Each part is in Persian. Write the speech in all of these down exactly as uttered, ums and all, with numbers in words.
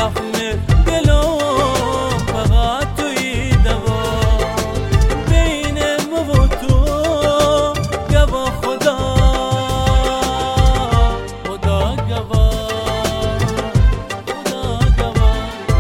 زخم دلم فقط توی دوا، بین ما و تو گوا خدا، خدا گوا، خدا گوا.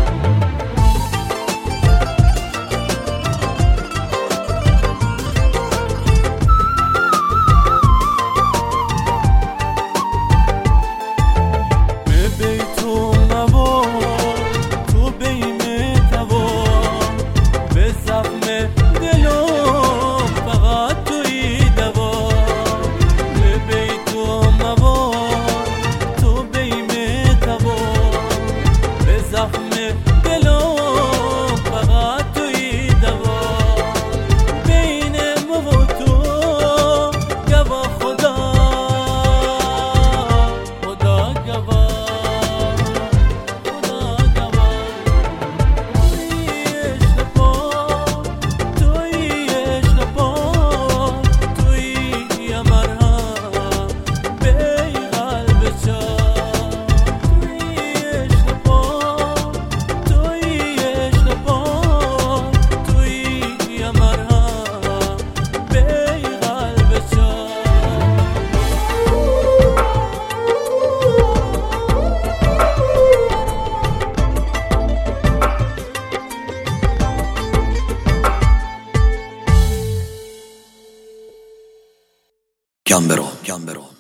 ببین تو موا تو بیم توا، به زخم دلم فقط توی دوا، ببین تو موا تو بیم توا، به زخم دلم فقط توی دوا، بین ما و تو گوا خدا، خدا گوا. Gambero, Gambero.